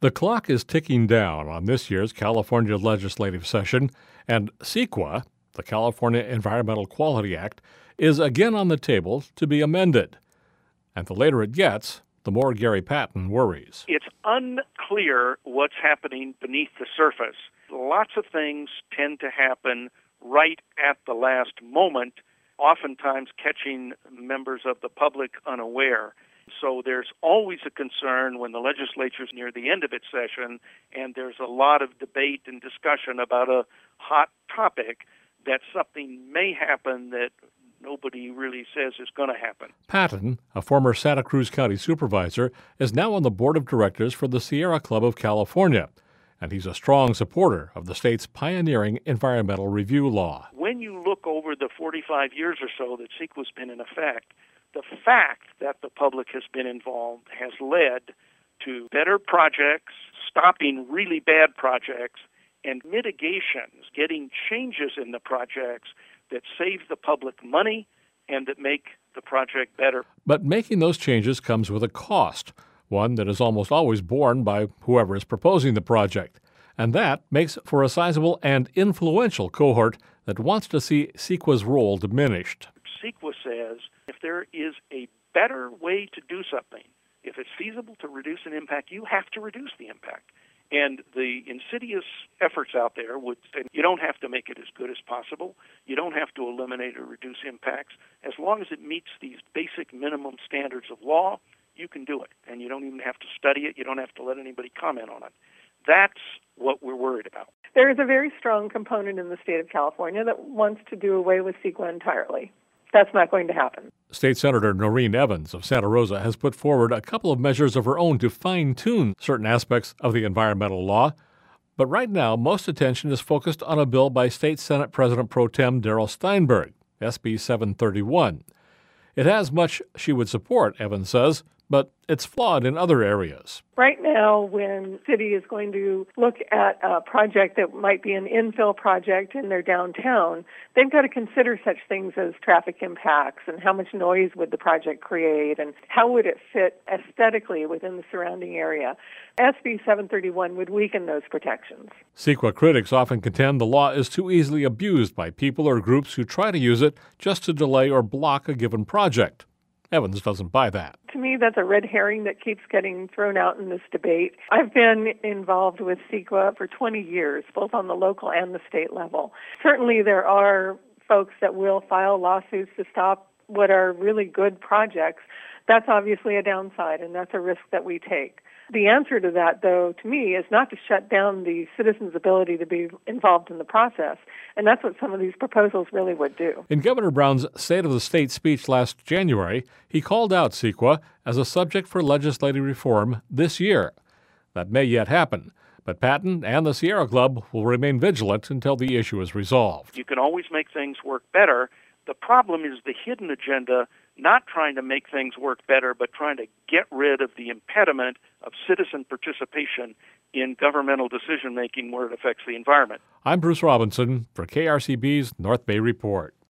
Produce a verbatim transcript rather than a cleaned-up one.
The clock is ticking down on this year's California legislative session, and CEQA, the California Environmental Quality Act, is again on the table to be amended. And the later it gets, the more Gary Patton worries. It's unclear what's happening beneath the surface. Lots of things tend to happen right at the last moment, oftentimes catching members of the public unaware. So there's always a concern when the legislature's near the end of its session and there's a lot of debate and discussion about a hot topic that something may happen that nobody really says is going to happen. Patton, a former Santa Cruz County supervisor, is now on the board of directors for the Sierra Club of California, and he's a strong supporter of the state's pioneering environmental review law. When you look over the forty-five years or so that CEQA's been in effect, the fact that the public has been involved has led to better projects, stopping really bad projects, and mitigations, getting changes in the projects that save the public money and that make the project better. But making those changes comes with a cost, one that is almost always borne by whoever is proposing the project. And that makes for a sizable and influential cohort that wants to see CEQA's role diminished. CEQA says if there is a better way to do something, if it's feasible to reduce an impact, you have to reduce the impact. And the insidious efforts out there would say you don't have to make it as good as possible. You don't have to eliminate or reduce impacts. As long as it meets these basic minimum standards of law, you can do it. And you don't even have to study it. You don't have to let anybody comment on it. That's what we're worried about. There is a very strong component in the state of California that wants to do away with CEQA entirely. That's not going to happen. State Senator Noreen Evans of Santa Rosa has put forward a couple of measures of her own to fine-tune certain aspects of the environmental law. But right now, most attention is focused on a bill by State Senate President Pro Tem Darrell Steinberg, S B seven thirty-one. It has much she would support, Evans says, but it's flawed in other areas. Right now, when city is going to look at a project that might be an infill project in their downtown, they've got to consider such things as traffic impacts and how much noise would the project create and how would it fit aesthetically within the surrounding area. S B seven thirty-one would weaken those protections. CEQA critics often contend the law is too easily abused by people or groups who try to use it just to delay or block a given project. Evans doesn't buy that. To me, that's a red herring that keeps getting thrown out in this debate. I've been involved with CEQA for twenty years, both on the local and the state level. Certainly there are folks that will file lawsuits to stop what are really good projects. That's obviously a downside, and that's a risk that we take. The answer to that, though, to me, is not to shut down the citizens' ability to be involved in the process, and that's what some of these proposals really would do. In Governor Brown's State of the State speech last January, he called out CEQA as a subject for legislative reform this year. That may yet happen, but Patton and the Sierra Club will remain vigilant until the issue is resolved. You can always make things work better. The problem is the hidden agenda, not trying to make things work better, but trying to get rid of the impediment of citizen participation in governmental decision-making where it affects the environment. I'm Bruce Robinson for K R C B's North Bay Report.